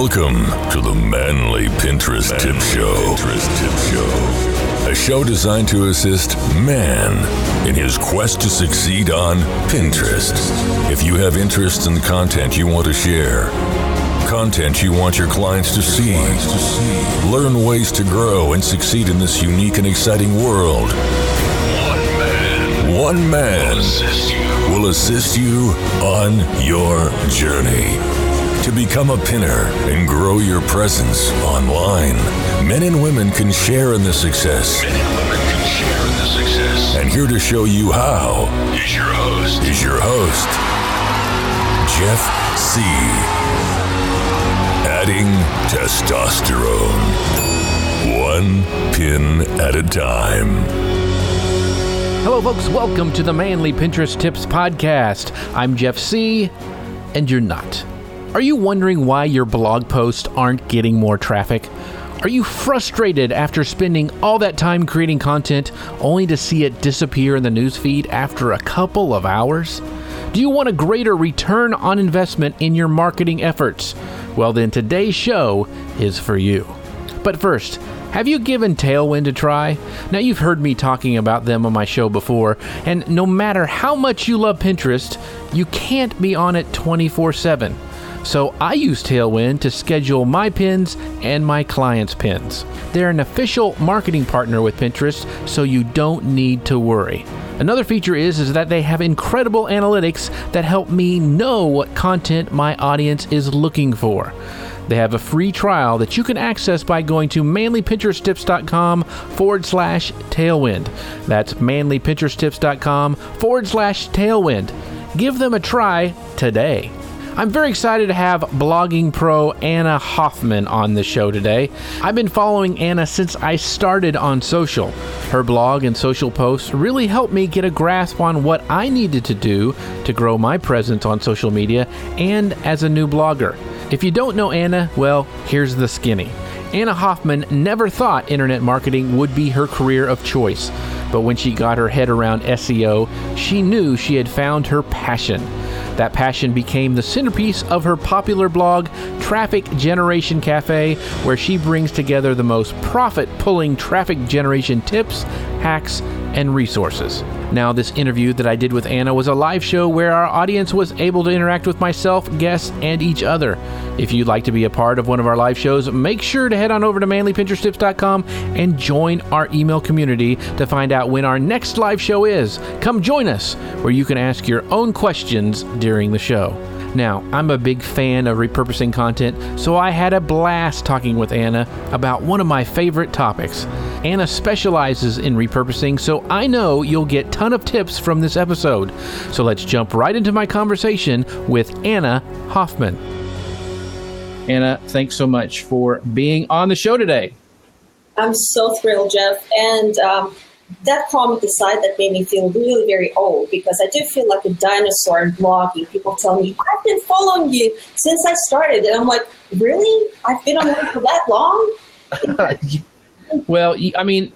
Welcome to the Manly Pinterest Tip Show. A show designed to assist man in his quest to succeed on Pinterest. If you have interest in the content you want to share, content you want your clients to see, learn ways to grow and succeed in this unique and exciting world, one man will assist you on your journey to become a pinner and grow your presence online. Men and women can share in the success. And here to show you how is your host, Jeff C. Adding testosterone, one pin at a time. Hello, folks. Welcome to the Manly Pinterest Tips Podcast. I'm Jeff C., and you're not. Are you wondering why your blog posts aren't getting more traffic? Are you frustrated after spending all that time creating content only to see it disappear in the newsfeed after a couple of hours? Do you want a greater return on investment in your marketing efforts? Well, then today's show is for you. But first, have you given Tailwind a try? Now, you've heard me talking about them on my show before, and no matter how much you love Pinterest, you can't be on it 24/7. So I use Tailwind to schedule my pins and my clients' pins. They're an official marketing partner with Pinterest, so you don't need to worry. Another feature is that they have incredible analytics that help me know what content my audience is looking for. They have a free trial that you can access by going to manlypinteresttips.com/tailwind. That's manlypinteresttips.com/tailwind. Give them a try today. I'm very excited to have blogging pro Anna Hoffman on the show today. I've been following Anna since I started on social. Her blog and social posts really helped me get a grasp on what I needed to do to grow my presence on social media and as a new blogger. If you don't know Anna, well, here's the skinny. Anna Hoffman never thought internet marketing would be her career of choice, but when she got her head around SEO, she knew she had found her passion. That passion became the centerpiece of her popular blog, Traffic Generation Cafe, where she brings together the most profit-pulling traffic generation tips, hacks, and resources. Now, this interview that I did with Anna was a live show where our audience was able to interact with myself, guests, and each other. If you'd like to be a part of one of our live shows, make sure to head on over to manlypinteresttips.com and join our email community to find out when our next live show is. Come join us, where you can ask your own questions during the show. Now, I'm a big fan of repurposing content, so I had a blast talking with Anna about one of my favorite topics. Anna specializes in repurposing, so I know you'll get a ton of tips from this episode. So let's jump right into my conversation with Anna Hoffman. Anna, thanks so much for being on the show today. I'm so thrilled, Jeff. And that comment aside, that made me feel really very old, because I do feel like a dinosaur in blogging. People tell me, I've been following you since I started. And I'm like, really? I've been on it for that long? Well, I mean,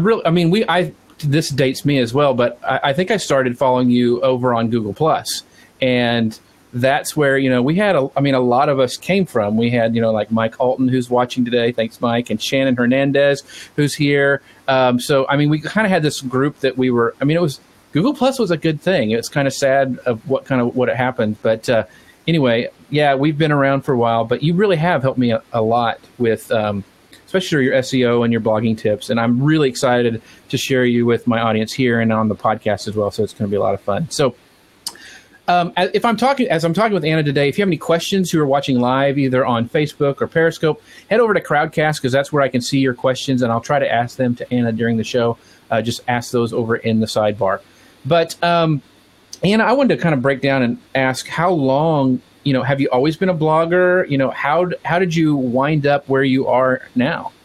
this dates me as well, but I think I started following you over on Google+. And that's where, we had, a lot of us came from. We had, like Mike Alton, who's watching today. Thanks, Mike. And Shannon Hernandez, who's here. We kind of had this group that we were, Google+ was a good thing. It's kind of sad of what it happened. But anyway, yeah, we've been around for a while, but you really have helped me a lot with, especially your SEO and your blogging tips. And I'm really excited to share you with my audience here and on the podcast as well. So it's going to be a lot of fun. So as I'm talking with Anna today, if you have any questions who are watching live, either on Facebook or Periscope, head over to Crowdcast, because that's where I can see your questions, and I'll try to ask them to Anna during the show. Just ask those over in the sidebar. But Anna, I wanted to kind of break down and ask, how long, have you always been a blogger? How did you wind up where you are now?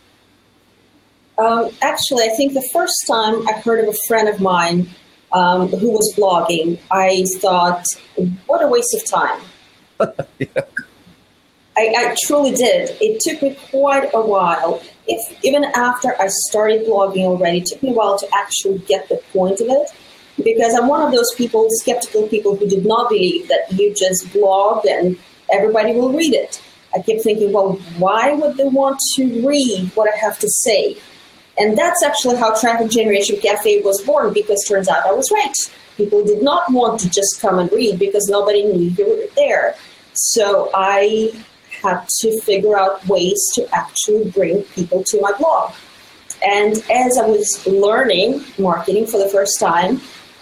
Actually, I think the first time I heard of a friend of mine who was blogging, I thought, what a waste of time. Yeah. I truly did. It took me quite a while. Even after I started blogging already, it took me a while to actually get the point of it. Because I'm one of those skeptical people who did not believe that you just blog and everybody will read it. I kept thinking, well, why would they want to read what I have to say? And that's actually how Traffic Generation Cafe was born, because turns out I was right. People did not want to just come and read because nobody knew you were there. So I had to figure out ways to actually bring people to my blog. And as I was learning marketing for the first time,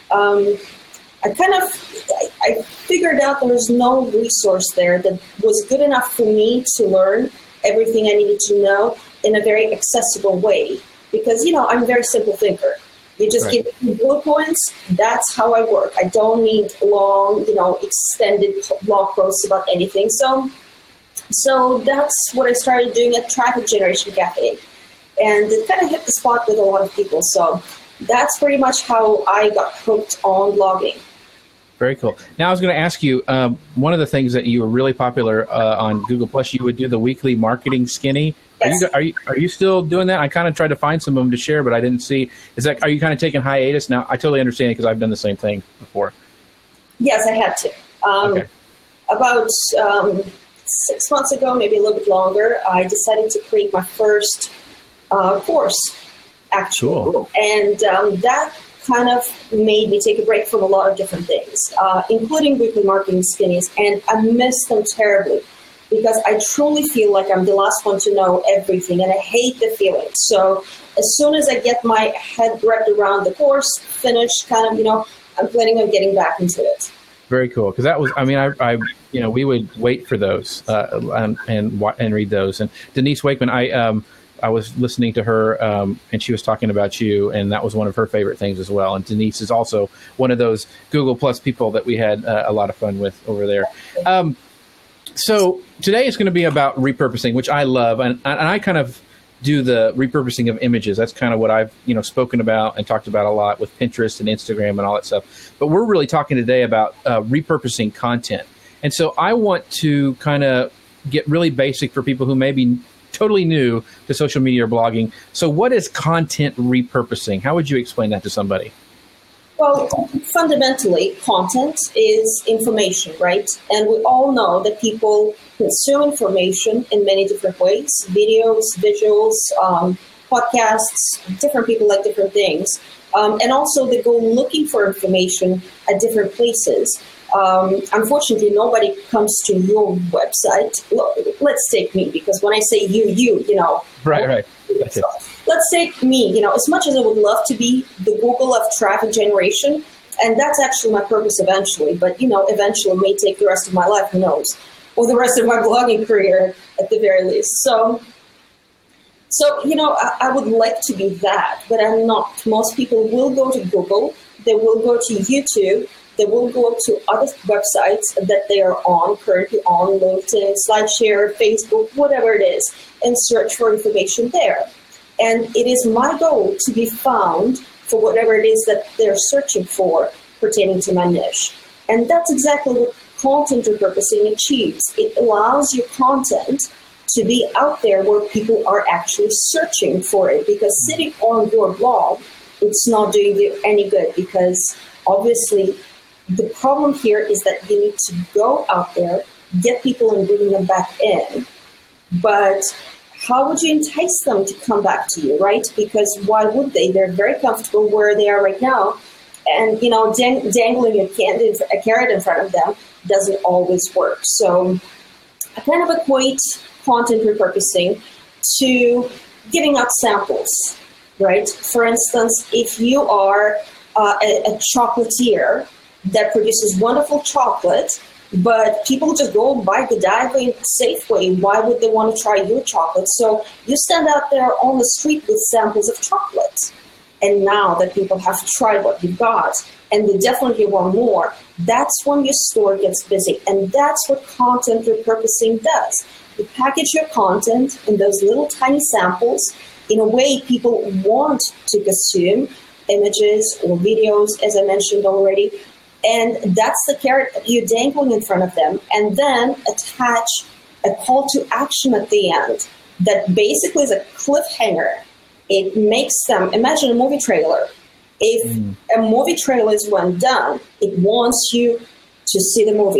I figured out there was no resource there that was good enough for me to learn everything I needed to know in a very accessible way. Because, I'm a very simple thinker. You just give me bullet points. That's how I work. I don't need long, extended blog posts about anything. So that's what I started doing at Traffic Generation Cafe. And it kind of hit the spot with a lot of people. So that's pretty much how I got hooked on blogging. Very cool. Now I was going to ask you, one of the things that you were really popular on Google Plus, you would do the weekly marketing skinny. Yes. Are you still doing that? I kind of tried to find some of them to share, but I didn't see. Are you kind of taking hiatus now? I totally understand it because I've done the same thing before. Yes, I had to. Okay. About 6 months ago, maybe a little bit longer, I decided to create my first course, actually. Cool. And that kind of made me take a break from a lot of different things, including weekly marketing skinnies, and I miss them terribly because I truly feel like I'm the last one to know everything, and I hate the feeling. So as soon as I get my head wrapped around the course, finished, I'm planning on getting back into it. Very cool, because that was, we would wait for those and read those. And Denise Wakeman, I was listening to her, and she was talking about you, and that was one of her favorite things as well. And Denise is also one of those Google Plus people that we had a lot of fun with over there. So today is going to be about repurposing, which I love, and I kind of do the repurposing of images. That's kind of what I've spoken about and talked about a lot with Pinterest and Instagram and all that stuff. But we're really talking today about repurposing content. And so I want to kind of get really basic for people who may be totally new to social media or blogging. So what is content repurposing? How would you explain that to somebody? Well, fundamentally, content is information, right? And we all know that people consume information in many different ways: videos, visuals, podcasts. Different people like different things. And also they go looking for information at different places. Unfortunately, nobody comes to your website. Let's take me, because when I say you. Right. That's it. Let's take me, as much as I would love to be the Google of traffic generation, and that's actually my purpose eventually, but, eventually it may take the rest of my life, who knows, or the rest of my blogging career at the very least. So I would like to be that, but I'm not. Most people will go to Google, they will go to YouTube, they will go to other websites that they are currently on, LinkedIn, SlideShare, Facebook, whatever it is, and search for information there. And it is my goal to be found for whatever it is that they're searching for pertaining to my niche. And that's exactly what content repurposing achieves. It allows your content to be out there where people are actually searching for it, because sitting on your blog, it's not doing you any good, because obviously the problem here is that you need to go out there, get people and bring them back in. But how would you entice them to come back to you, right? Because why would they? They're very comfortable where they are right now. And, dangling a carrot in front of them doesn't always work. So I kind of equate content repurposing to giving out samples, right? For instance, if you are a chocolatier that produces wonderful chocolate, but people just go buy Godiva in Safeway, why would they want to try your chocolate? So you stand out there on the street with samples of chocolate. And now that people have tried what you've got, and they definitely want more, that's when your store gets busy. And that's what content repurposing does. You package your content in those little tiny samples in a way people want to consume images or videos, as I mentioned already. And that's the carrot you're dangling in front of them. And then attach a call to action at the end that basically is a cliffhanger. It makes them, imagine a movie trailer. If a movie trailer is when done, it wants you to see the movie.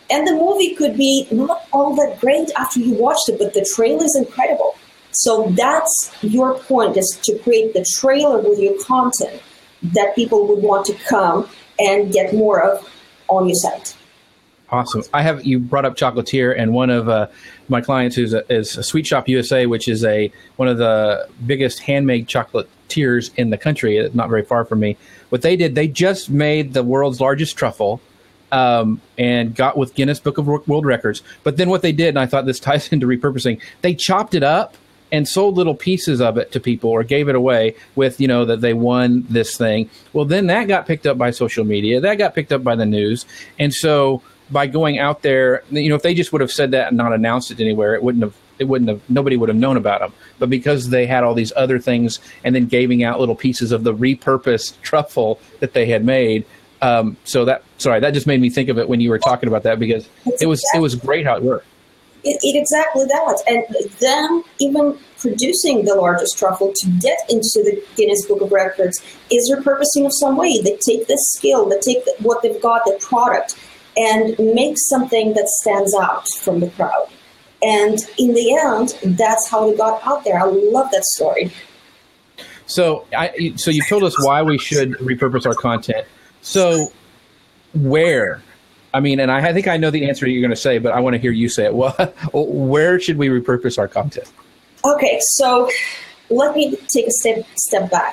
And the movie could be not all that great after you watched it, but the trailer is incredible. So that's your point, is to create the trailer with your content that people would want to come and get more of on your site. Awesome. You brought up Chocolatier, and one of my clients is a Sweet Shop USA, which is one of the biggest handmade chocolatiers in the country, not very far from me. What they did, they just made the world's largest truffle and got with Guinness Book of World Records. But then what they did, and I thought this ties into repurposing, they chopped it up and sold little pieces of it to people or gave it away with, that they won this thing. Well, then that got picked up by social media. That got picked up by the news. And so by going out there, if they just would have said that and not announced it anywhere, nobody would have known about them. But because they had all these other things and then giving out little pieces of the repurposed truffle that they had made. That just made me think of it when you were talking about that, because it was great how it worked. It exactly that. And them even producing the largest truffle to get into the Guinness Book of Records is repurposing of some way. They take this skill, they take what they've got, the product, and make something that stands out from the crowd. And in the end, that's how we got out there. I love that story. So you told us why we should repurpose our content. So where? I mean, and I think I know the answer you're going to say, but I want to hear you say it. Well, where should we repurpose our content? Okay, so let me take a step back.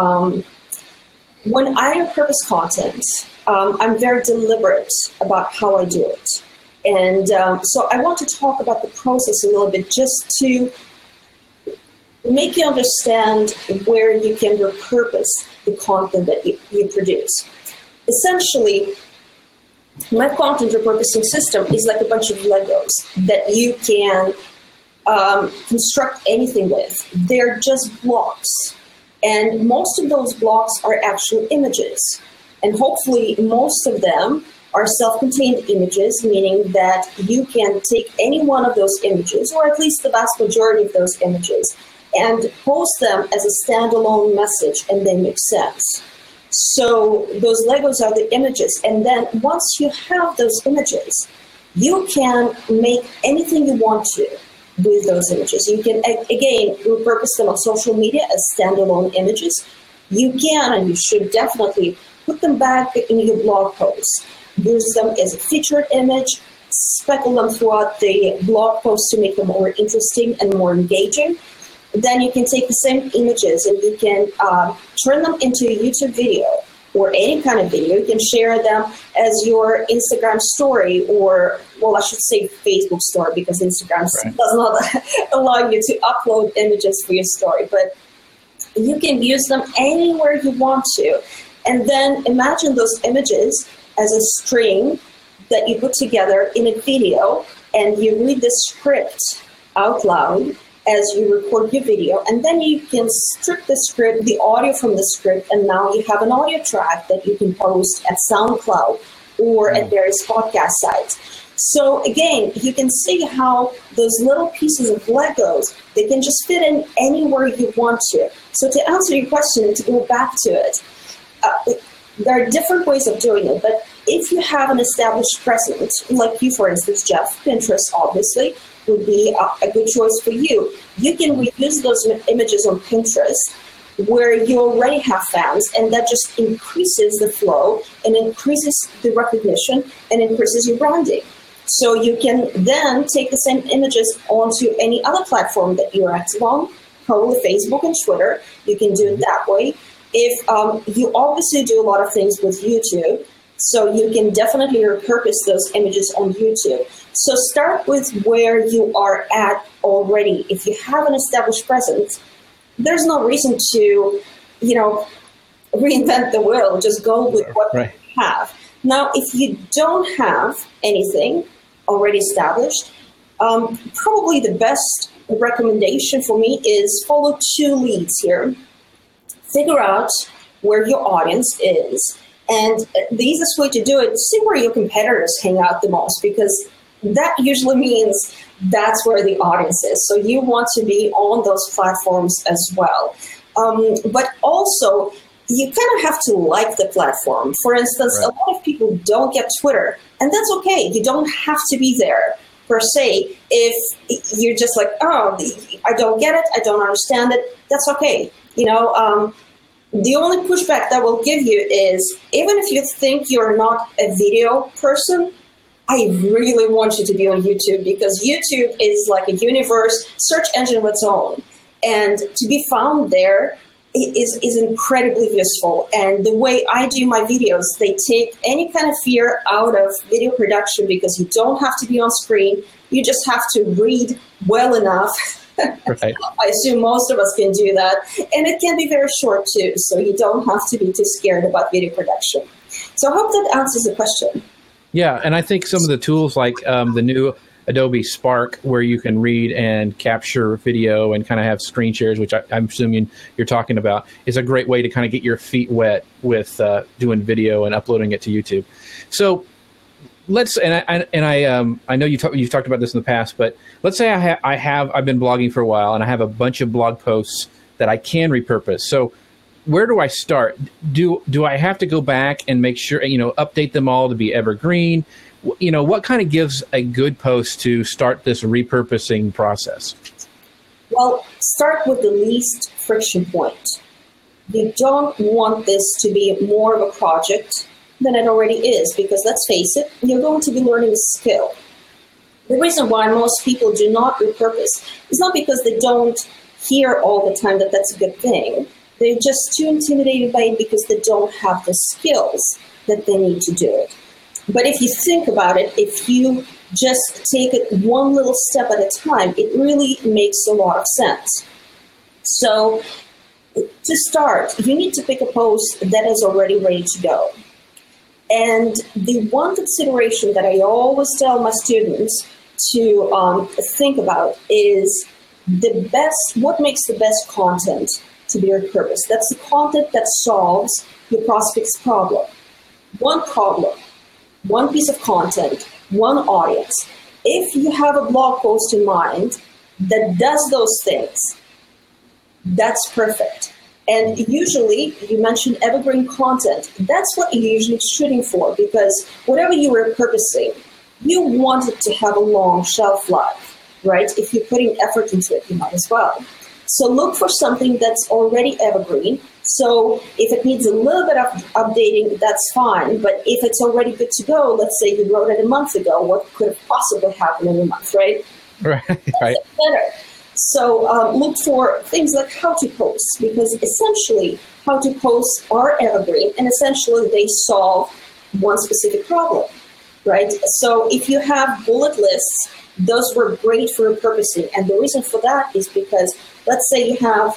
When I repurpose content, I'm very deliberate about how I do it. And so I want to talk about the process a little bit, just to make you understand where you can repurpose the content that you produce. Essentially, my content repurposing system is like a bunch of Legos that you can construct anything with. They're just blocks. And most of those blocks are actual images. And hopefully most of them are self-contained images, meaning that you can take any one of those images, or at least the vast majority of those images, and post them as a standalone message, and they make sense. So those Legos are the images. And then once you have those images, you can make anything you want to with those images. You can, again, repurpose them on social media as standalone images. You can, and you should definitely, put them back in your blog posts. Use them as a featured image, speckle them throughout the blog post to make them more interesting and more engaging. Then you can take the same images and you can turn them into a YouTube video or any kind of video. You can share them as your Instagram story, or, well, I should say Facebook story, because Instagram does not allow you to upload images for your story. But you can use them anywhere you want to. And then imagine those images as a string that you put together in a video, and you read the script out loud as you record your video, and then you can strip the script, the audio from the script, and now you have an audio track that you can post at SoundCloud or at various podcast sites. So again, you can see how those little pieces of Legos, they can just fit in anywhere you want to. So to answer your question and to go back to it, there are different ways of doing it, but if you have an established presence, like you, for instance, Jeff, Pinterest obviously would be a good choice for you. You can reuse those images on Pinterest where you already have fans, and that just increases the flow and increases the recognition and increases your branding. So you can then take the same images onto any other platform that you're active on, probably Facebook and Twitter. You can do it that way. If you obviously do a lot of things with YouTube, so you can definitely repurpose those images on YouTube. So start with where you are at already. If you have an established presence, there's no reason to, reinvent the wheel. Just go with what you have. Now, if you don't have anything already established, probably the best recommendation for me is follow two leads here. Figure out where your audience is. And the easiest way to do it, see where your competitors hang out the most, because that usually means that's where the audience is. So you want to be on those platforms as well. But also, you kind of have to like the platform. For instance, a lot of people don't get Twitter And that's okay. You don't have to be there per se. If you're just like, oh, I don't get it, I don't understand it, that's okay. The only pushback that will give you is, even if you think you're not a video person, I really want you to be on YouTube, because YouTube is like a universe, search engine of its own. And to be found there is incredibly useful. And the way I do my videos, they take any kind of fear out of video production, because you don't have to be on screen. You just have to read well enough. Right. I assume most of us can do that. And it can be very short too, so you don't have to be too scared about video production. So I hope that answers the question. Yeah, and I think some of the tools like the new Adobe Spark, where you can read and capture video and kind of have screen shares, which I'm assuming you're talking about, is a great way to kind of get your feet wet with doing video and uploading it to YouTube. So let's, I know you've talked about this in the past, but let's say I've been blogging for a while and I have a bunch of blog posts that I can repurpose. So where do I start? Do I have to go back and make sure, update them all to be evergreen? What kind of gives a good post to start this repurposing process? Well, start with the least friction point. You don't want this to be more of a project than it already is, because let's face it, you're going to be learning a skill. The reason why most people do not repurpose is not because they don't hear all the time that that's a good thing. They're just too intimidated by it because they don't have the skills that they need to do it. But if you think about it, if you just take it one little step at a time, it really makes a lot of sense. So to start, you need to pick a post that is already ready to go. And the one consideration that I always tell my students to think about is what makes the best content to be repurposed. That's the content that solves your prospect's problem. One piece of content, one audience. If you have a blog post in mind that does those things, that's perfect. And usually, you mentioned evergreen content. That's what you're usually shooting for, because whatever you were repurposing, you want it to have a long shelf life, right? If you're putting effort into it, you might as well. So look for something that's already evergreen. So if it needs a little bit of updating, that's fine. But if it's already good to go, let's say you wrote it a month ago, what could have possibly happened in a month, right? Right. Better. So look for things like how to post, because essentially how to post are evergreen, and essentially they solve one specific problem, right? So if you have bullet lists, those were great for repurposing. And the reason for that is because let's say you have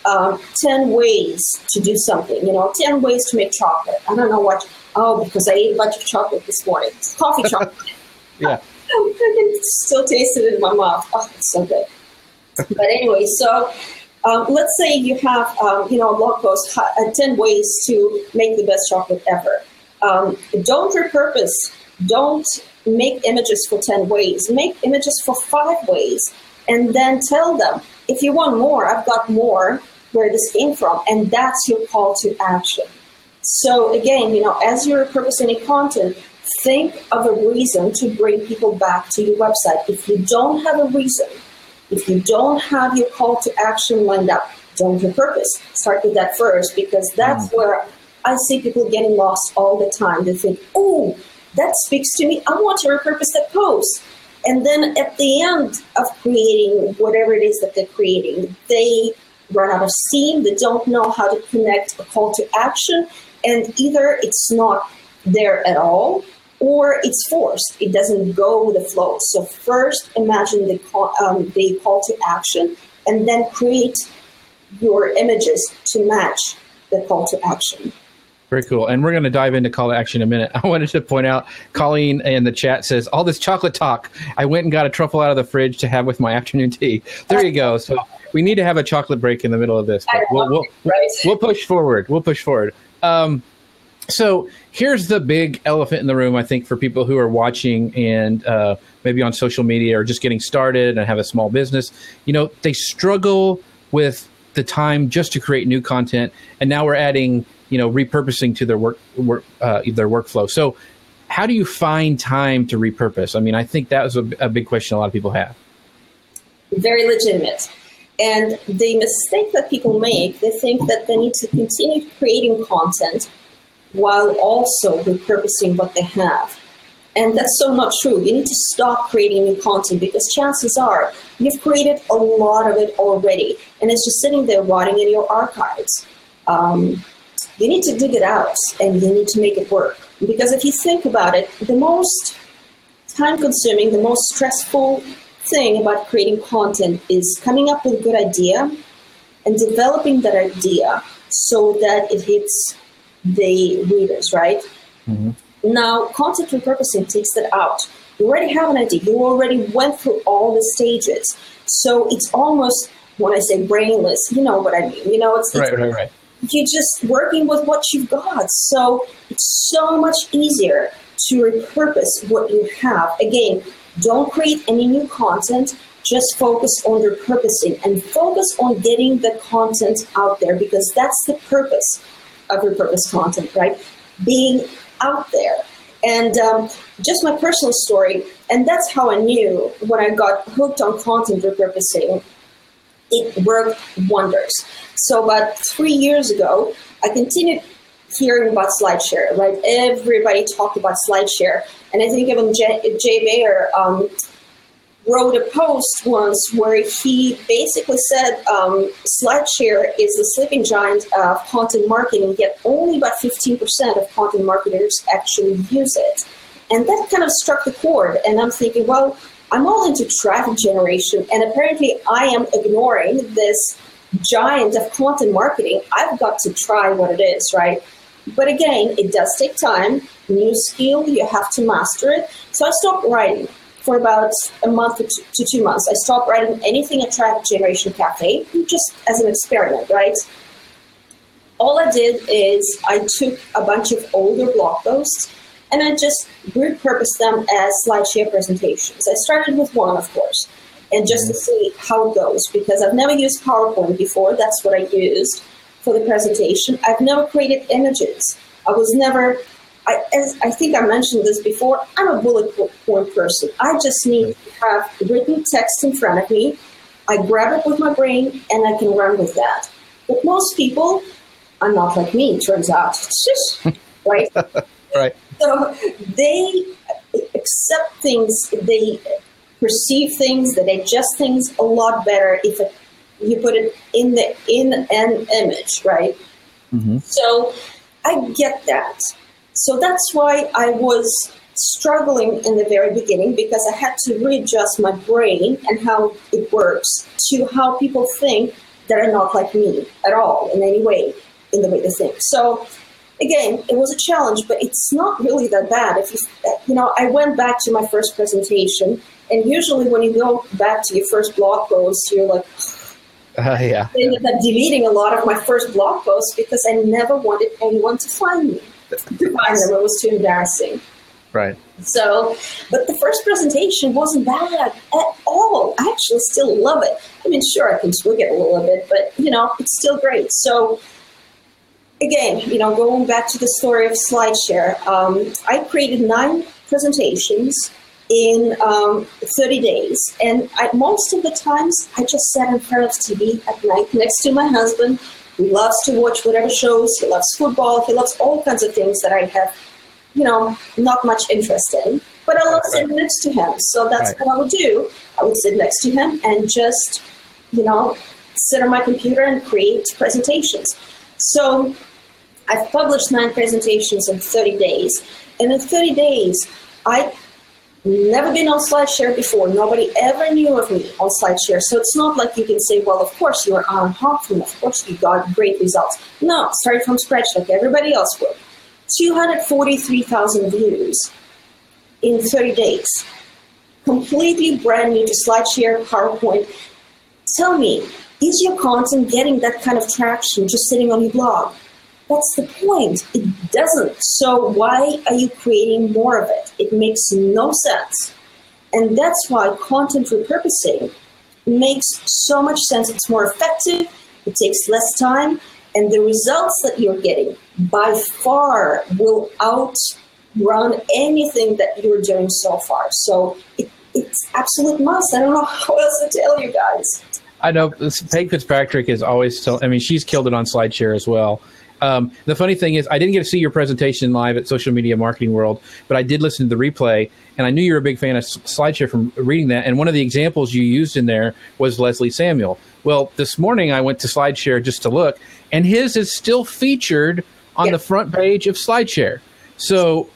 10 ways to do something, 10 ways to make chocolate. I don't know what, because I ate a bunch of chocolate this morning. It's coffee chocolate. Yeah. I can still taste it in my mouth. Oh, it's so good. But anyway, so let's say you have, a blog post, 10 ways to make the best chocolate ever. Don't repurpose. Don't make images for 10 ways. Make images for 5 ways. And then tell them, if you want more, I've got more where this came from. And that's your call to action. So again, as you're repurposing any content, think of a reason to bring people back to your website. If you don't have a reason, if you don't have your call to action lined up, don't repurpose. Start with that first, because that's where I see people getting lost all the time. They think, oh, that speaks to me. I want to repurpose that post. And then at the end of creating whatever it is that they're creating, they run out of steam. They don't know how to connect a call to action. And either it's not there at all, or it's forced. It doesn't go with the flow. So first, imagine the call to action, and then create your images to match the call to action. Very cool. And we're going to dive into call to action in a minute. I wanted to point out, Colleen in the chat says, all this chocolate talk, I went and got a truffle out of the fridge to have with my afternoon tea. There you go. So we need to have a chocolate break in the middle of this. We'll push forward. We'll push forward. So here's the big elephant in the room, I think, for people who are watching and maybe on social media or just getting started and have a small business. They struggle with the time just to create new content. And now we're adding repurposing to their workflow. So how do you find time to repurpose? I mean, I think that was a big question a lot of people have. Very legitimate. And the mistake that people make, they think that they need to continue creating content while also repurposing what they have. And that's so not true. You need to stop creating new content because chances are you've created a lot of it already and it's just sitting there rotting in your archives. You need to dig it out and you need to make it work. Because if you think about it, the most time-consuming, the most stressful thing about creating content is coming up with a good idea and developing that idea so that it hits the readers, right? Mm-hmm. Now, content repurposing takes that out. You already have an idea. You already went through all the stages. So it's almost, when I say brainless, you know what I mean. You know, it's right. You're just working with what you've got. So it's so much easier to repurpose what you have. Again, don't create any new content. Just focus on repurposing and focus on getting the content out there because that's the purpose of repurposed content, right? Being out there. And just my personal story, and that's how I knew when I got hooked on content repurposing, it worked wonders. So about 3 years ago, I continued hearing about SlideShare, right? Everybody talked about SlideShare. And I think even Jay Baer wrote a post once where he basically said SlideShare is the sleeping giant of content marketing, yet only about 15% of content marketers actually use it. And that kind of struck the chord. And I'm thinking, well, I'm all into traffic generation, and apparently I am ignoring this giant of content marketing. I've got to try what it is, right? But again, it does take time, new skill, you have to master it. So I stopped writing for about a month to 2 months. I stopped writing anything at Traffic Generation Cafe, just as an experiment, right? All I did is I took a bunch of older blog posts and I just repurposed them as SlideShare presentations. I started with one, of course, and just to see how it goes, because I've never used PowerPoint before. That's what I used for the presentation. I've never created images. I think I mentioned this before, I'm a bullet point person. I just need to have written text in front of me. I grab it with my brain and I can run with that. But most people are not like me, it turns out. Right? Right. So they accept things, they perceive things, they digest things a lot better if you put it in an image, right? Mm-hmm. So I get that. So that's why I was struggling in the very beginning, because I had to readjust my brain and how it works to how people think that are not like me at all in any way, in the way they think. So again, it was a challenge, but it's not really that bad. If I went back to my first presentation, and usually when you go back to your first blog post, you're like, I ended up deleting a lot of my first blog posts because I never wanted anyone to find me. It was too embarrassing. Right. So, but the first presentation wasn't bad at all. I actually still love it. I mean, sure, I can tweak it a little bit, but, it's still great. So, again, going back to the story of SlideShare, I created 9 presentations in 30 days. And most of the times, I just sat in front of TV at night next to my husband, who loves to watch whatever shows. He loves football. He loves all kinds of things that I have, not much interest in. But I love sitting next to him. So that's what I would do. I would sit next to him and just, sit on my computer and create presentations. So I've published 9 presentations in 30 days. And in 30 days, I've never been on SlideShare before. Nobody ever knew of me on SlideShare. So it's not like you can say, well, of course, you're Alan Hoffman. Of course, you got great results. No, started from scratch like everybody else would. 243,000 views in 30 days. Completely brand new to SlideShare, PowerPoint. Tell me, is your content getting that kind of traction just sitting on your blog? That's the point. It doesn't. So why are you creating more of it? It makes no sense. And that's why content repurposing makes so much sense. It's more effective. It takes less time. And the results that you're getting by far will run anything that you're doing so far. So it's absolute must. I don't know how else to tell you guys. I know Paige Fitzpatrick is always she's killed it on SlideShare as well. The funny thing is, I didn't get to see your presentation live at Social Media Marketing World, but I did listen to the replay, and I knew you were a big fan of SlideShare from reading that. And one of the examples you used in there was Leslie Samuel. Well, this morning I went to SlideShare just to look, and his is still featured on the front page of SlideShare. So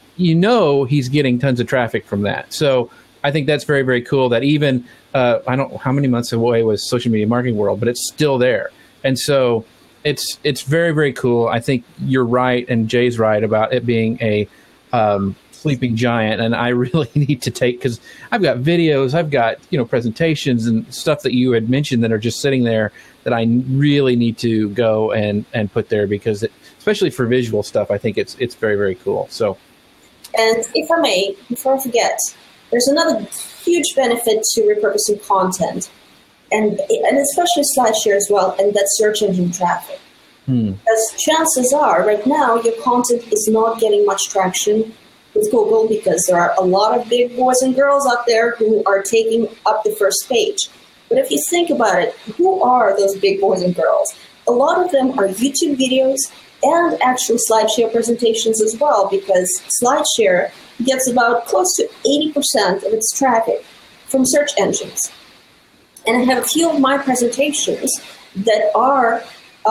he's getting tons of traffic from that. So I think that's very, very cool that even, I don't know how many months away was Social Media Marketing World, but it's still there. And so it's very, very cool. I think you're right, and Jay's right about it being a sleeping giant. And I really need to because I've got videos, I've got presentations and stuff that you had mentioned that are just sitting there that I really need to go and put there, because especially for visual stuff, I think it's very, very cool. So, and if I may, before I forget, there's another huge benefit to repurposing content, and especially SlideShare as well, and that's search engine traffic. As chances are, right now, your content is not getting much traction with Google, because there are a lot of big boys and girls out there who are taking up the first page. But if you think about it, who are those big boys and girls? A lot of them are YouTube videos and actually SlideShare presentations as well, because SlideShare gets about close to 80% of its traffic from search engines. And I have a few of my presentations that are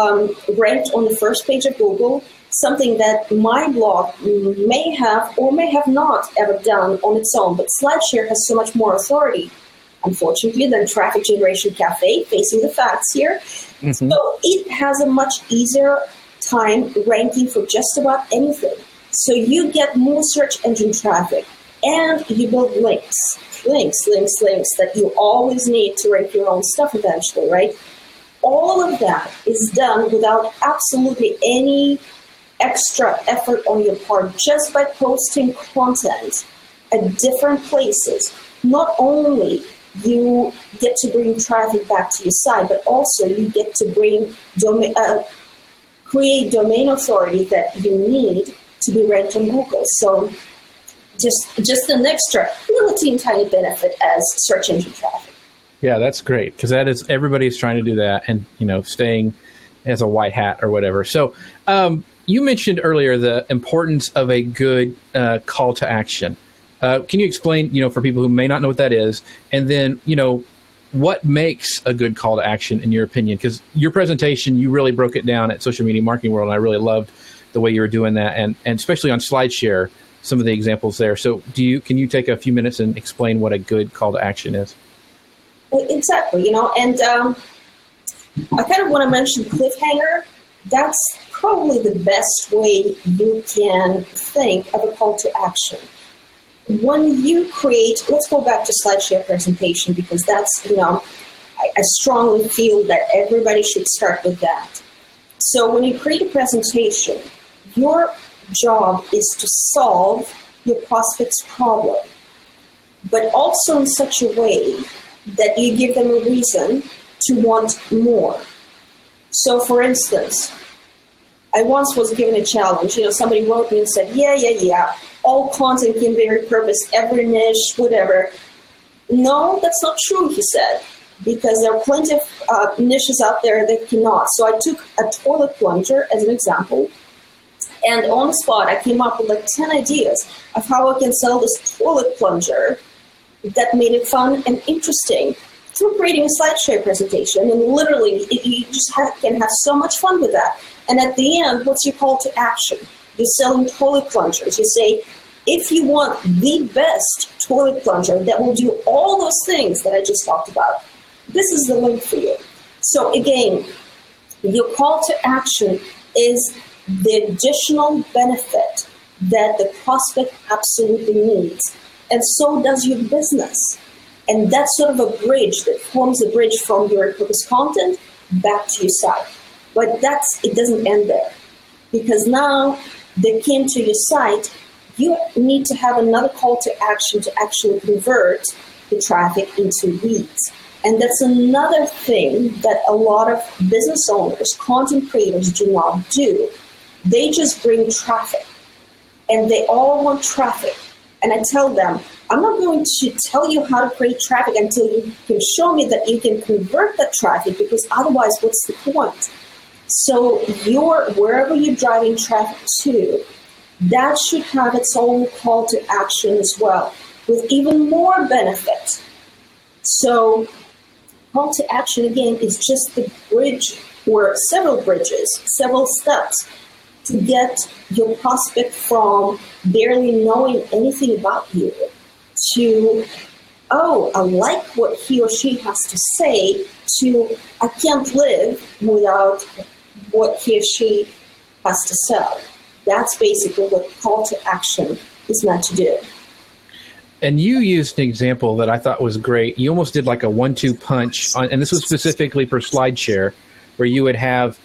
ranked on the first page of Google, something that my blog may have or may have not ever done on its own. But SlideShare has so much more authority, unfortunately, than Traffic Generation Cafe, facing the facts here. Mm-hmm. So it has a much easier time ranking for just about anything. So you get more search engine traffic, and you build links that you always need to rank your own stuff eventually, right? All of that is done without absolutely any extra effort on your part, just by posting content at different places. Not only you get to bring traffic back to your site, but also you get to bring create domain authority that you need to be ranked on Google. So just an extra little tiny benefit as search engine traffic. Yeah, that's great, because everybody's trying to do that, and staying as a white hat or whatever. So you mentioned earlier the importance of a good call to action. Can you explain, for people who may not know what that is, and then what makes a good call to action in your opinion? Because your presentation, you really broke it down at Social Media Marketing World, and I really loved the way you were doing that, and especially on SlideShare, some of the examples there. So can you take a few minutes and explain what a good call to action is? Exactly, and I kind of want to mention cliffhanger. That's probably the best way you can think of a call to action. When you create, let's go back to SlideShare presentation, because that's, I strongly feel that everybody should start with that. So when you create a presentation, your job is to solve your prospect's problem, but also in such a way that you give them a reason to want more. So for instance, I once was given a challenge. Somebody wrote me and said, yeah, all content can be repurposed, every niche, whatever. No, that's not true, he said, because there are plenty of niches out there that cannot. So I took a toilet plunger as an example, and on the spot, I came up with 10 ideas of how I can sell this toilet plunger that made it fun and interesting through creating a SlideShare presentation. And literally, you just can have so much fun with that. And at the end, what's your call to action? You're selling toilet plungers. You say, if you want the best toilet plunger that will do all those things that I just talked about, this is the link for you. So again, your call to action is the additional benefit that the prospect absolutely needs. And so does your business. And that's sort of a bridge that forms a bridge from your repurposed content back to your site. But it doesn't end there. Because now they came to your site, you need to have another call to action to actually convert the traffic into leads. And that's another thing that a lot of business owners, content creators do not do. They just bring traffic. and they all want traffic. And I tell them, I'm not going to tell you how to create traffic until you can show me that you can convert that traffic, because otherwise, what's the point? So wherever you're driving traffic to, that should have its own call to action as well, with even more benefit. So call to action, again, is just the bridge, or several bridges, several steps to get your prospect from barely knowing anything about you to, oh, I like what he or she has to say, to, I can't live without what he or she has to sell. That's basically what call to action is meant to do. And you used an example that I thought was great. You almost did like a 1-2 punch, and this was specifically for SlideShare, where you would have,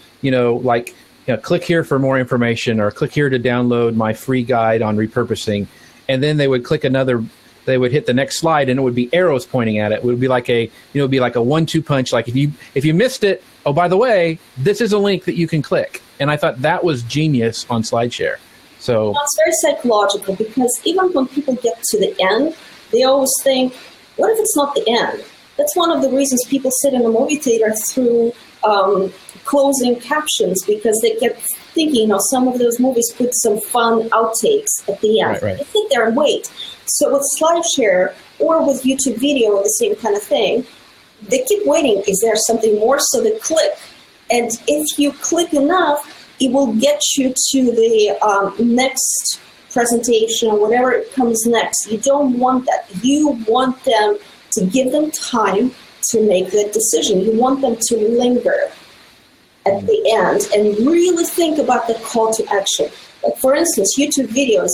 click here for more information, or click here to download my free guide on repurposing. And then they would click they would hit the next slide, and it would be arrows pointing at it. It would be like a 1-2 punch. Like if you missed it, oh, by the way, this is a link that you can click. And I thought that was genius on SlideShare. So it's very psychological, because even when people get to the end, they always think, what if it's not the end? That's one of the reasons people sit in a movie theater through closing captions, because they get thinking, some of those movies put some fun outtakes at the end. Right. They sit there and wait. So with SlideShare or with YouTube video, the same kind of thing, they keep waiting. Is there something more? So they click. And if you click enough, it will get you to the next presentation or whatever comes next. You don't want that. You want them to give them time to make that decision. You want them to linger at the end and really think about the call to action. Like, for instance, YouTube videos.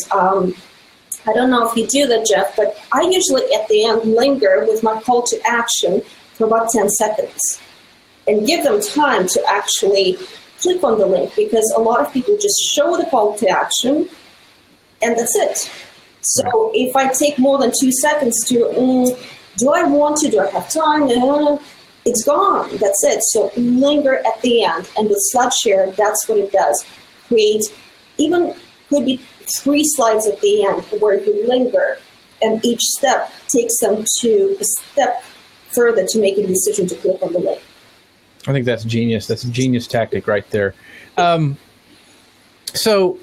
I don't know if you do that, Jeff, but I usually at the end linger with my call to action for about 10 seconds and give them time to actually click on the link, because a lot of people just show the call to action and that's it. So if I take more than 2 seconds to, do I want to, do I have time? It's gone. That's it. So linger at the end. And with SlideShare, that's what it does. Create, even could be 3 slides at the end where you linger, and each step takes them to a step further to make a decision to click on the link. I think that's genius. That's a genius tactic right there. So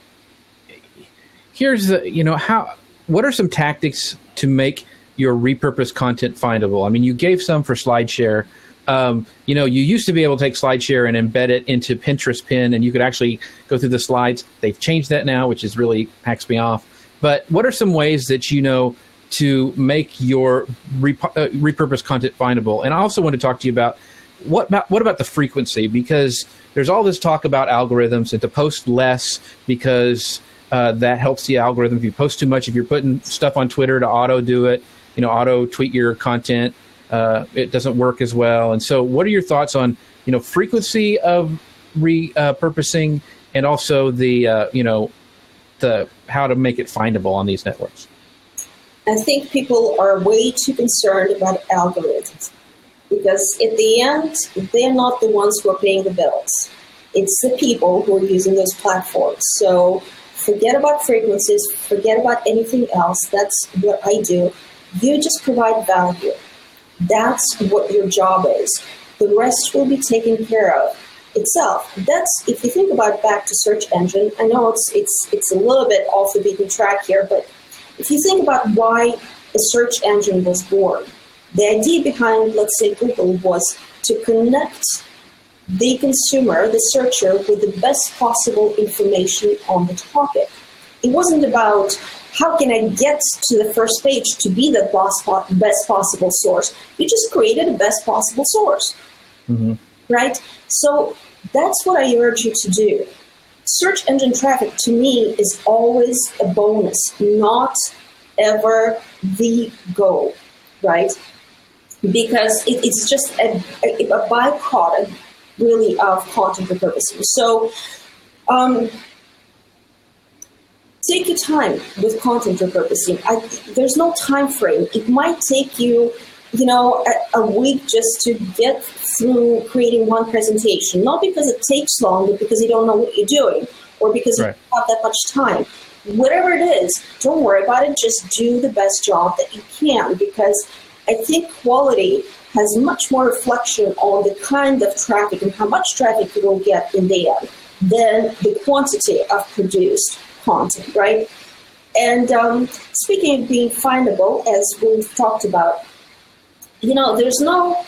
here's the, what are some tactics to make your repurposed content findable? I mean, you gave some for SlideShare. You used to be able to take SlideShare and embed it into Pinterest Pin, and you could actually go through the slides. They've changed that now, which is really hacks me off. But what are some ways that to make your repurposed content findable? And I also want to talk to you about what about the frequency, because there's all this talk about algorithms and to post less because that helps the algorithm. If you post too much, if you're putting stuff on Twitter to auto do it, auto tweet your content, it doesn't work as well. And so what are your thoughts on, frequency of repurposing, and also the how to make it findable on these networks? I think people are way too concerned about algorithms, because at the end, they're not the ones who are paying the bills. It's the people who are using those platforms. So forget about frequencies, forget about anything else. That's what I do. You just provide value. That's what your job is. The rest will be taken care of itself. That's, if you think about back to search engine, I know it's a little bit off the beaten track here, but if you think about why a search engine was born, the idea behind, let's say, Google was to connect the consumer, the searcher, with the best possible information on the topic. It wasn't about how can I get to the first page to be the best possible source. You just created the best possible source, right? So that's what I urge you to do. Search engine traffic, to me, is always a bonus, not ever the goal, right? Because it's just a byproduct, really, of content repurposing. So take your time with content repurposing. There's no time frame. It might take you, a week just to get through creating one presentation, not because it takes long, but because you don't know what you're doing, or because you don't have that much time. whatever it is, don't worry about it. Just do the best job that you can, because I think quality has much more reflection on the kind of traffic and how much traffic you will get in the end than the quantity of produced content, right? And speaking of being findable, as we've talked about, there's no,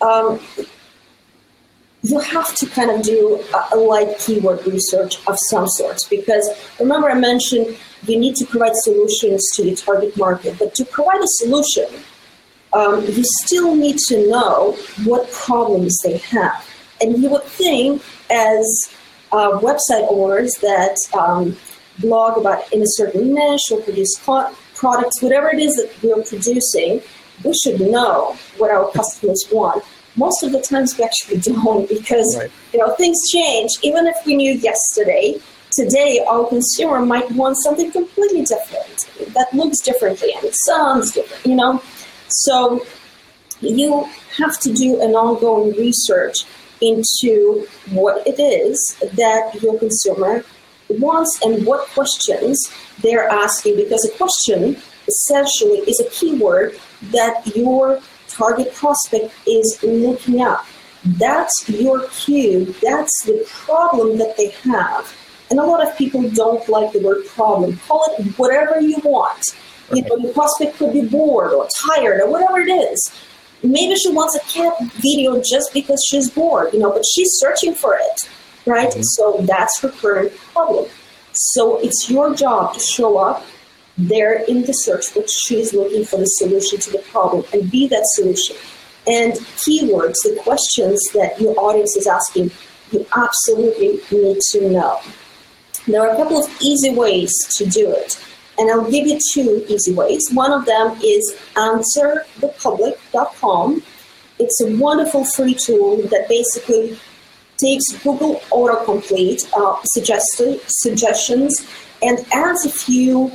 you have to kind of do a light keyword research of some sorts, because remember I mentioned you need to provide solutions to your target market, but to provide a solution, you still need to know what problems they have. And you would think as website owners that blog about in a certain niche or produce products, whatever it is that we're producing, we should know what our customers want. Most of the times we actually don't, because things change. Even if we knew yesterday, today our consumer might want something completely different that looks differently and it sounds different, So you have to do an ongoing research into what it is that your consumer wants and what questions they're asking, because a question essentially is a keyword that your target prospect is looking up. That's your cue. That's the problem that they have. And a lot of people don't like the word problem. Call it whatever you want. The prospect could be bored or tired or whatever it is. Maybe she wants a cat video just because she's bored, but she's searching for it, right? Mm-hmm. So that's her current problem. So it's your job to show up there in the search, which she's looking for the solution to the problem, and be that solution. And keywords, the questions that your audience is asking, you absolutely need to know. There are a couple of easy ways to do it, and I'll give you 2 easy ways. One of them is answerthepublic.com. It's a wonderful free tool that basically takes Google autocomplete suggestions and adds a few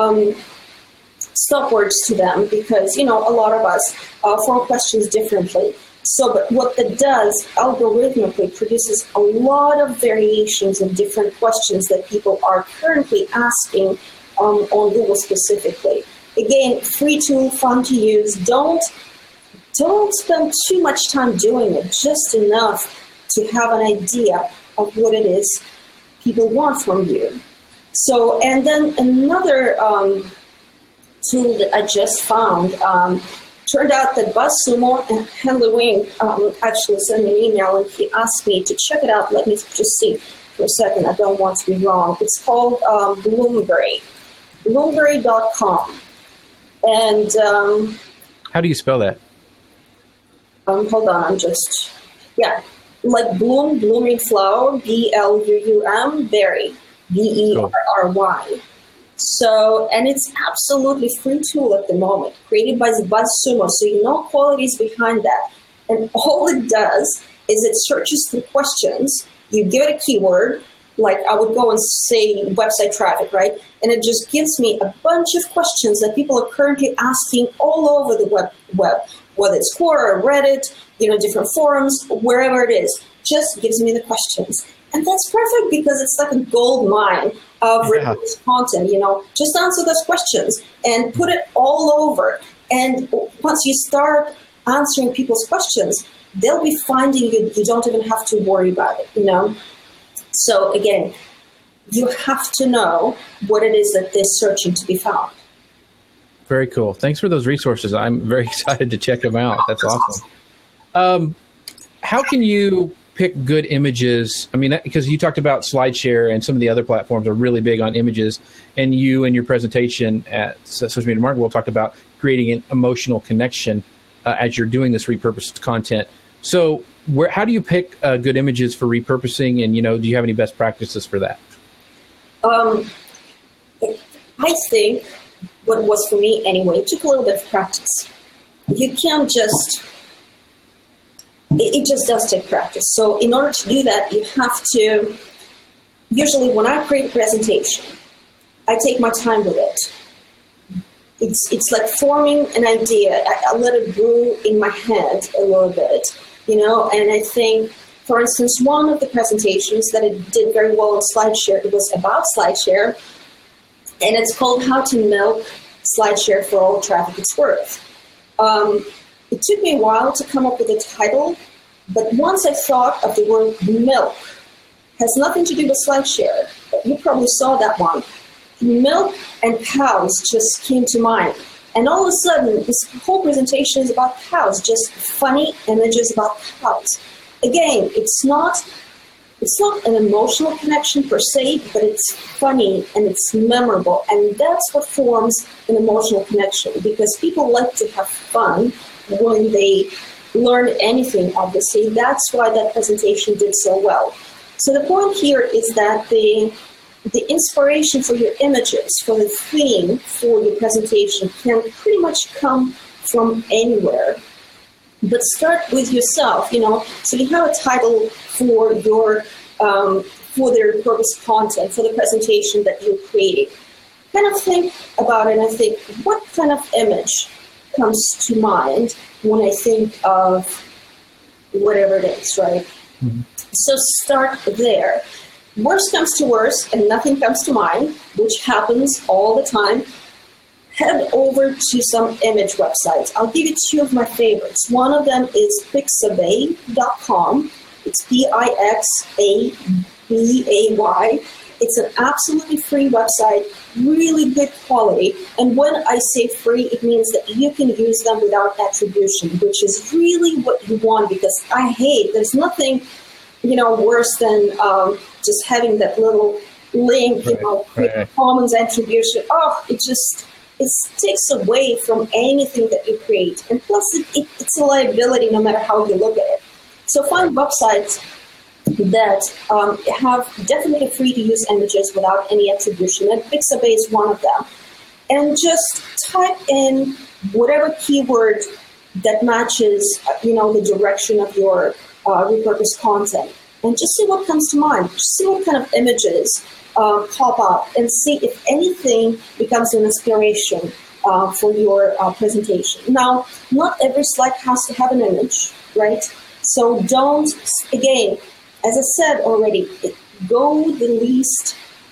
stop words to them, because a lot of us form questions differently. So, but what that does algorithmically produces a lot of variations of different questions that people are currently asking on Google specifically. Again, free tool, fun to use. Don't spend too much time doing it, just enough to have an idea of what it is people want from you. So, and then another tool that I just found, turned out that BuzzSumo and Henley Wing actually sent me an email, and he asked me to check it out. Let me just see for a second. I don't want to be wrong. It's called Bloomberry, Bloomberry.com. And how do you spell that? Hold on, like blooming flower, BLUUM, berry, BERRY. So, and it's absolutely free tool at the moment, created by BuzzSumo, so quality is behind that. And all it does is it searches through questions. You give it a keyword, like I would go and say website traffic, right? And it just gives me a bunch of questions that people are currently asking all over the web, whether it's Quora or Reddit, different forums, wherever it is, just gives me the questions. And that's perfect, because it's like a gold mine of rigorous content, just answer those questions and put it all over. And once you start answering people's questions, they'll be finding you. You don't even have to worry about it, So again, you have to know what it is that they're searching to be found. Very cool. Thanks for those resources. I'm very excited to check them out. That's awesome. How can you pick good images? I mean, because you talked about SlideShare and some of the other platforms are really big on images, and you in your presentation at Social Media Marketing World talked about creating an emotional connection as you're doing this repurposed content. So how do you pick good images for repurposing, and do you have any best practices for that? I think what was for me anyway, it took a little bit of practice. You can't just... It just does take practice. So in order to do that, you have to, usually when I create a presentation, I take my time with it. It's like forming an idea. I let it brew in my head a little bit, and I think, for instance, one of the presentations that it did very well on SlideShare, it was about SlideShare. And it's called How to Milk SlideShare for All Traffic It's Worth. It took me a while to come up with a title, but once I thought of the word milk, has nothing to do with SlideShare, but you probably saw that one. Milk and cows just came to mind. And all of a sudden, this whole presentation is about cows, just funny images about cows. Again, it's not an emotional connection per se, but it's funny and it's memorable. And that's what forms an emotional connection, because people like to have fun when they learn anything, obviously. That's why that presentation did so well. So the point here is that the inspiration for your images, for the theme for your presentation can pretty much come from anywhere. But start with yourself, So you have a title for your for the repurposed content, for the presentation that you're creating. Kind of think about it and think, what kind of image comes to mind when I think of whatever it is, right? Mm-hmm. So start there. Worst comes to worst and nothing comes to mind, which happens all the time. Head over to some image websites. I'll give you two of my favorites. One of them is Pixabay.com. It's Pixabay. It's an absolutely free website, really good quality. And when I say free, it means that you can use them without attribution, which is really what you want, because there's nothing, worse than just having that little link, Commons attribution. It takes away from anything that you create. And plus, it's a liability no matter how you look at it. So find websites that have definitely free-to-use images without any attribution, and Pixabay is one of them. And just type in whatever keyword that matches, the direction of your repurposed content, and just see what comes to mind. Just see what kind of images pop up, and see if anything becomes an inspiration for your presentation. Now, not every slide has to have an image, right? So don't, again, as I said already, go the least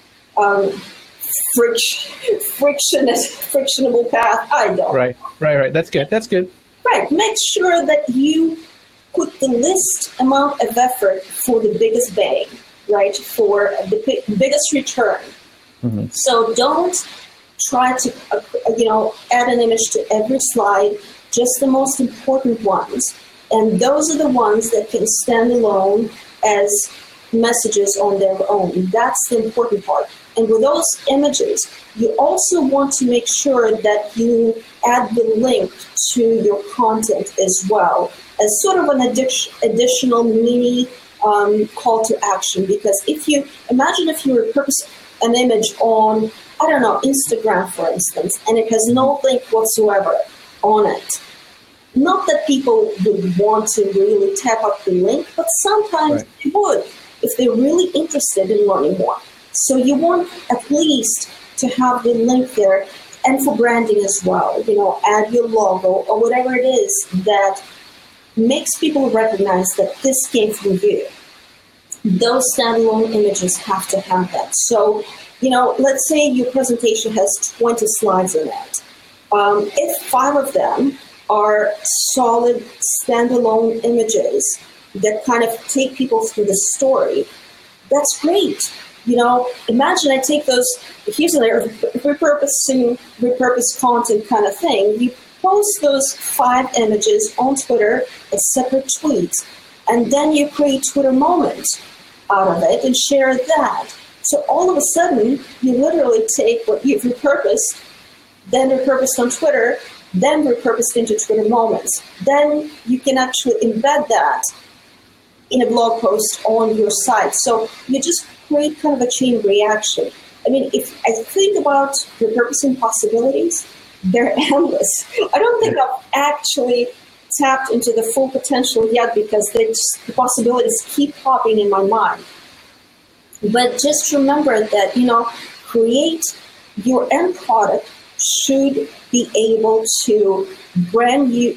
frictionable path. I don't. Right. That's good. Right. Make sure that you put the least amount of effort for the biggest bang, right? For the biggest return. Mm-hmm. So don't try to, add an image to every slide, just the most important ones. And those are the ones that can stand alone as messages on their own. That's the important part. And with those images, you also want to make sure that you add the link to your content as well, as sort of an additional mini call to action. Because if you repurpose an image on, Instagram, for instance, and it has no link whatsoever on it, not that people would want to really tap up the link, but sometimes they would if they're really interested in learning more. So you want at least to have the link there, and for branding as well, add your logo or whatever it is that makes people recognize that this came from you. Those standalone images have to have that. So, let's say your presentation has 20 slides in it. If 5 of them are solid standalone images that kind of take people through the story, that's great. Imagine I take those, here's a repurposed content kind of thing. You post those 5 images on Twitter as separate tweets, and then you create Twitter moments out of it and share that. So all of a sudden, you literally take what you've repurposed, then repurposed on Twitter, then repurposed into Twitter moments. Then you can actually embed that in a blog post on your site. So you just create kind of a chain reaction. I mean, if I think about repurposing possibilities, they're endless. I don't think I've actually tapped into the full potential yet, because the possibilities keep popping in my mind. But just remember that, create your end product should be able to brand you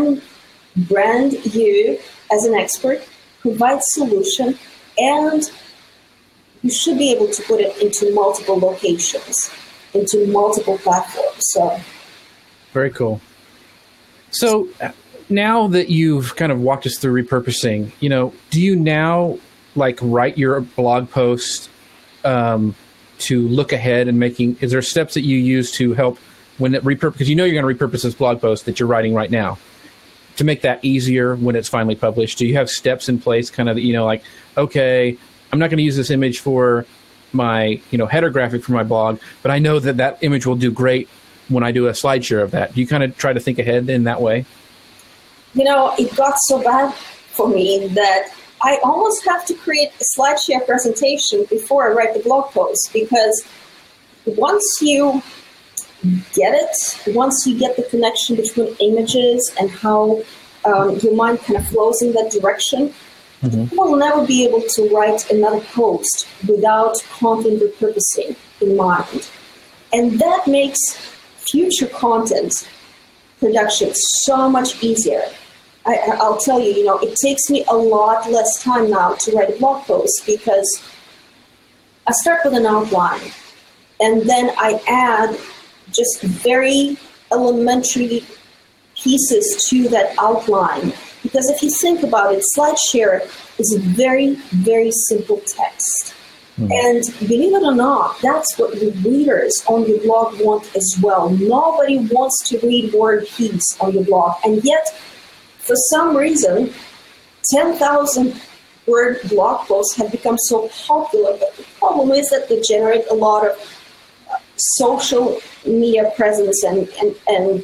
as an expert, provide solution, and you should be able to put it into multiple locations. into multiple platforms. So, very cool. So now that you've kind of walked us through repurposing, do you now write your blog post to look ahead and is there steps that you use to help when it because you're going to repurpose this blog post that you're writing right now to make that easier when it's finally published? Do you have steps in place kind of that, okay, I'm not going to use this image for my, header graphic for my blog, but I know that image will do great when I do a slide share of that? Do you kind of try to think ahead in that way? It got so bad for me that I almost have to create a slide share presentation before I write the blog post, because once you get it, once you get the connection between images and how your mind kind of flows in that direction, you will never be able to write another post without content repurposing in mind. And that makes future content production so much easier. I'll tell you, it takes me a lot less time now to write a blog post, because I start with an outline and then I add just very elementary pieces to that outline. Because if you think about it, SlideShare is a very, very simple text. And believe it or not, that's what the readers on your blog want as well. Nobody wants to read War and Peace on your blog. And yet, for some reason, 10,000 word blog posts have become so popular. But the problem is that they generate a lot of social media presence and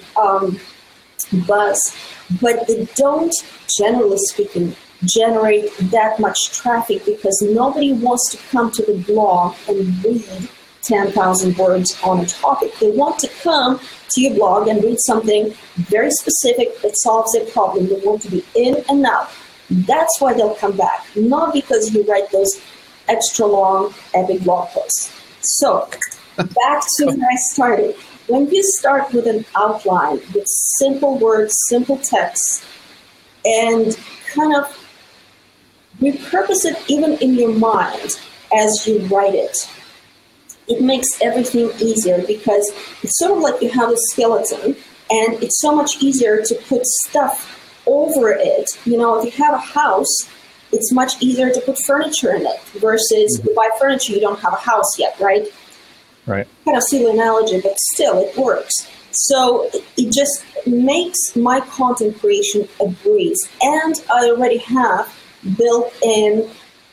buzz, but they don't, generally speaking, generate that much traffic, because nobody wants to come to the blog and read 10,000 words on a topic. They want to come to your blog and read something very specific that solves their problem. They want to be in and out. That's why they'll come back, not because you write those extra long, epic blog posts. So, back to where I started. When you start with an outline, with simple words, simple text, and kind of repurpose it even in your mind as you write it, it makes everything easier, because it's sort of like you have a skeleton, and it's so much easier to put stuff over it. If you have a house, it's much easier to put furniture in it versus you buy furniture, you don't have a house yet, right? Right. Kind of silly analogy, but still it works. So it just makes my content creation a breeze. And I already have built-in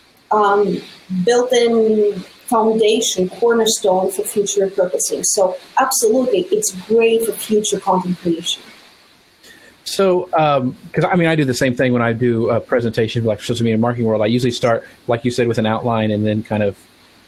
foundation, cornerstone for future repurposing. So absolutely, it's great for future content creation. So, because I do the same thing when I do a presentation like social media marketing world. I usually start, like you said, with an outline and then kind of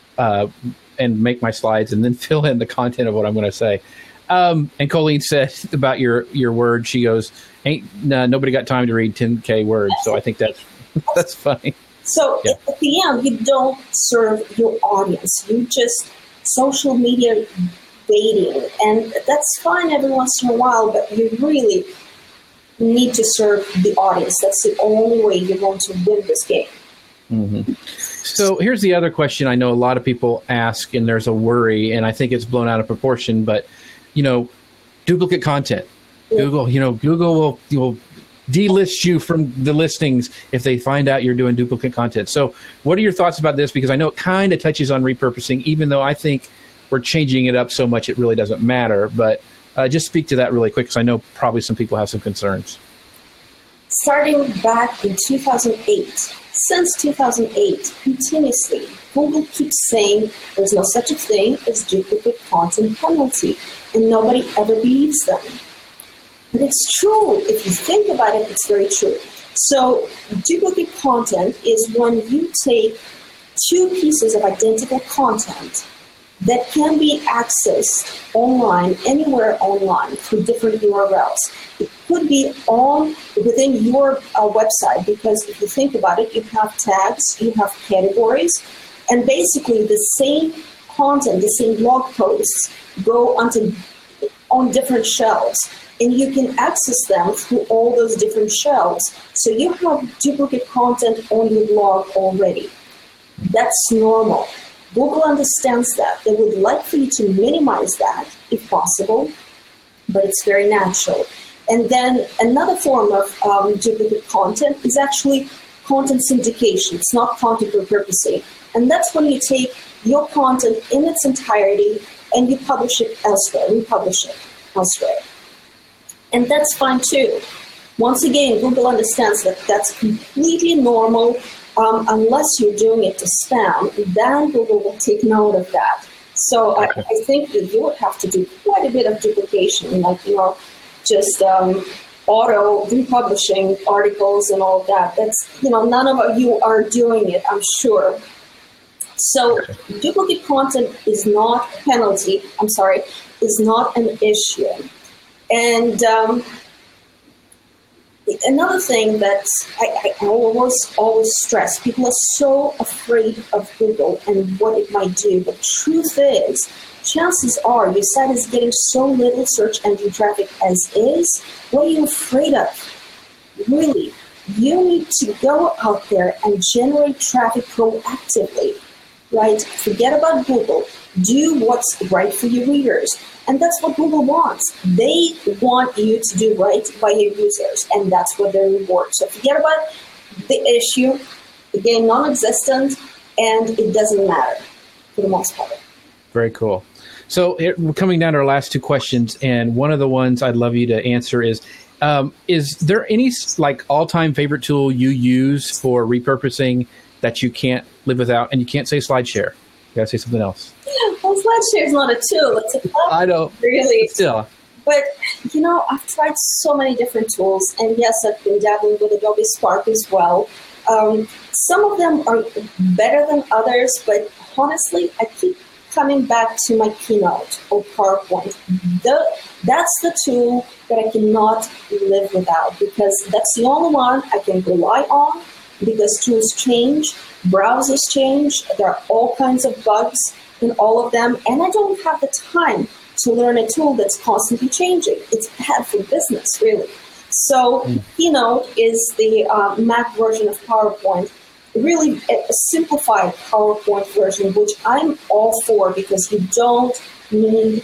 and make my slides and then fill in the content of what I'm going to say. And Colleen said about your word, she goes, nobody got time to read 10K words. So I think that's funny. So at the end, you don't serve your audience. You just social media baiting. And that's fine every once in a while, but you really need to serve the audience. That's the only way you're going to win this game. Mm-hmm. So here's the other question I know a lot of people ask, and there's a worry, and I think it's blown out of proportion, but, duplicate content. Yeah. Google will delist you from the listings if they find out you're doing duplicate content. So what are your thoughts about this? Because I know it kind of touches on repurposing, even though I think we're changing it up so much it really doesn't matter. But just speak to that really quick, because I know probably some people have some concerns. Starting back in 2008, since 2008, continuously, Google keeps saying there's no such a thing as duplicate content penalty, and nobody ever believes them. But it's true. If you think about it, it's very true. So duplicate content is when you take two pieces of identical content that can be accessed online, anywhere online, through different URLs. It could be within your website, because if you think about it, you have tags, you have categories, and basically the same content, the same blog posts go on different shelves, and you can access them through all those different shelves. So you have duplicate content on your blog already. That's normal. Google understands that. They would like for you to minimize that if possible, but it's very natural. And then another form of duplicate content is actually content syndication. It's not content repurposing. And that's when you take your content in its entirety and you publish it elsewhere, republish it elsewhere. And that's fine too. Once again, Google understands that that's completely normal. Unless you're doing it to spam, then Google will take note of that. So I think that you would have to do quite a bit of duplication, like, just auto republishing articles and all of that. That's, none of you are doing it, I'm sure. So duplicate content is not a penalty, is not an issue. And another thing that I always stress, people are so afraid of Google and what it might do. The truth is, chances are your site is getting so little search engine traffic as is. What are you afraid of? Really, you need to go out there and generate traffic proactively, right? Forget about Google. Do what's right for your readers. And that's what Google wants. They want you to do right by your users, and that's what their reward. So forget about the issue. Again, non-existent, and it doesn't matter for the most part. Very cool. So we're coming down to our last two questions, and one of the ones I'd love you to answer is there any all-time favorite tool you use for repurposing that you can't live without? And you can't say SlideShare. You gotta say something else. Well, SlideShare is not a tool. It's a platform. I know. Really. Still. But, I've tried so many different tools. And yes, I've been dabbling with Adobe Spark as well. Some of them are better than others, but honestly, I keep coming back to my Keynote or PowerPoint. That's the tool that I cannot live without, because that's the only one I can rely on, because tools change, browsers change, there are all kinds of bugs in all of them, and I don't have the time to learn a tool that's constantly changing. It's bad for business, really. So Keynote is the Mac version of PowerPoint, really a simplified PowerPoint version, which I'm all for, because you don't need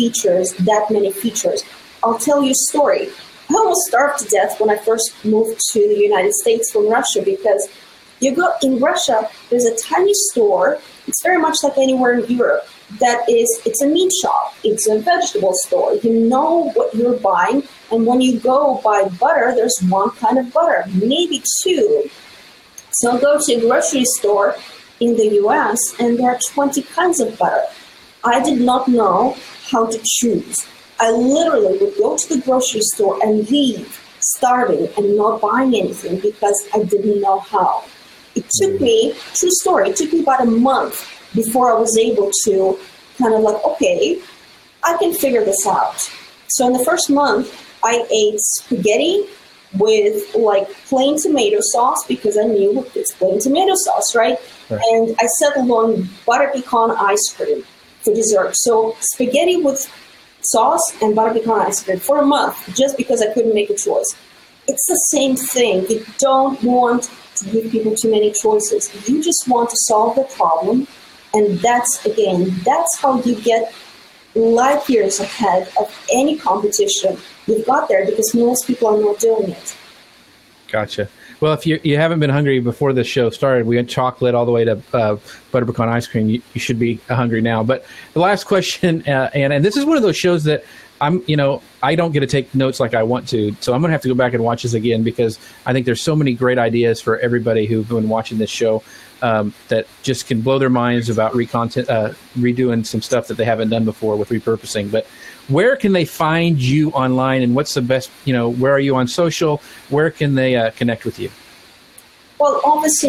that many features. I'll tell you a story. I almost starved to death when I first moved to the United States from Russia, because you go in Russia, there's a tiny store. It's very much like anywhere in Europe. It's a meat shop. It's a vegetable store. You know what you're buying. And when you go buy butter, there's one kind of butter, maybe two. So I'll go to a grocery store in the US, and there are 20 kinds of butter. I did not know how to choose. I literally would go to the grocery store and leave starving and not buying anything because I didn't know how. It took me, true story, it took me about a month before I was able to kind of okay, I can figure this out. So in the first month, I ate spaghetti with plain tomato sauce, because I knew it's plain tomato sauce, right? And I settled on butter pecan ice cream for dessert. So spaghetti with sauce and butter pecan ice cream for a month, just because I couldn't make a choice. It's the same thing. You don't want to give people too many choices. You just want to solve the problem. And that's how you get light years ahead of any competition you've got there, because most people are not doing it. Gotcha. Well, if you haven't been hungry before the show started, we had chocolate all the way to butter pecan ice cream. You should be hungry now. But the last question, and this is one of those shows that I don't get to take notes like I want to. So I'm going to have to go back and watch this again, because I think there's so many great ideas for everybody who've been watching this show that just can blow their minds about redoing some stuff that they haven't done before with repurposing. But where can they find you online, and what's the best, where are you on social? Where can they connect with you? Well, obviously,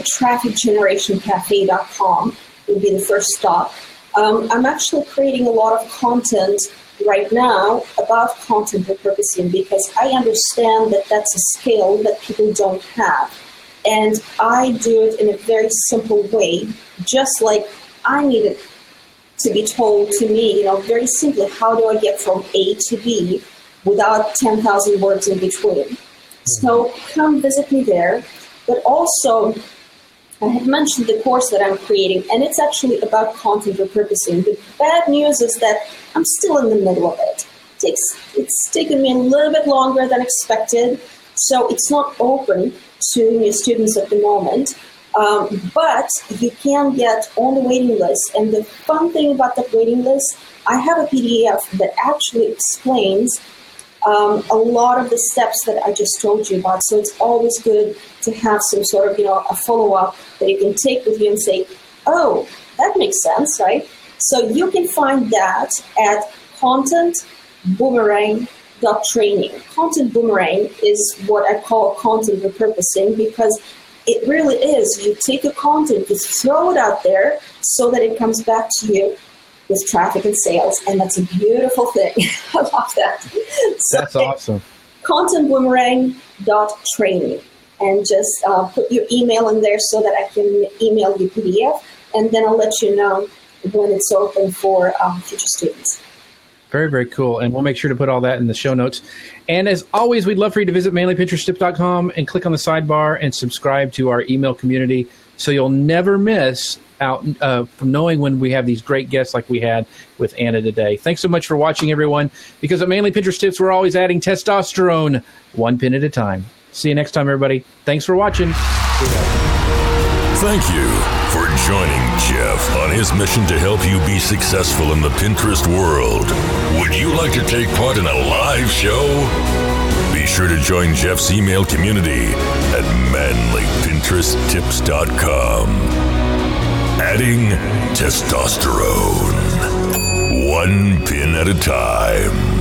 trafficgenerationcafe.com would be the first stop. I'm actually creating a lot of content right now about content repurposing, because I understand that that's a skill that people don't have. And I do it in a very simple way, just like I needed to be told to me, very simply, how do I get from A to B without 10,000 words in between? So come visit me there. But also, I had mentioned the course that I'm creating, and it's actually about content repurposing. The bad news is that I'm still in the middle of it. It's taken me a little bit longer than expected, so it's not open to new students at the moment. But you can get on the waiting list. And the fun thing about that waiting list, I have a PDF that actually explains a lot of the steps that I just told you about. So it's always good to have some sort of, a follow-up that you can take with you and say, oh, that makes sense, right? So you can find that at contentboomerang.training. Content Boomerang is what I call content repurposing, because it really is. You take your content, you throw it out there so that it comes back to you with traffic and sales, and that's a beautiful thing. I love that. So that's awesome. Contentboomerang.training, and just put your email in there so that I can email you PDF, and then I'll let you know when it's open for future students. Very, very cool. And we'll make sure to put all that in the show notes. And as always, we'd love for you to visit manlypinteresttips.com and click on the sidebar and subscribe to our email community so you'll never miss out from knowing when we have these great guests like we had with Anna today. Thanks so much for watching, everyone, because at Manly Pinterest Tips, we're always adding testosterone one pin at a time. See you next time, everybody. Thanks for watching. Thank you for joining Jeff on his mission to help you be successful in the Pinterest world. Would you like to take part in a live show? Be sure to join Jeff's email community at manlypinteresttips.com. Adding testosterone one pin at a time.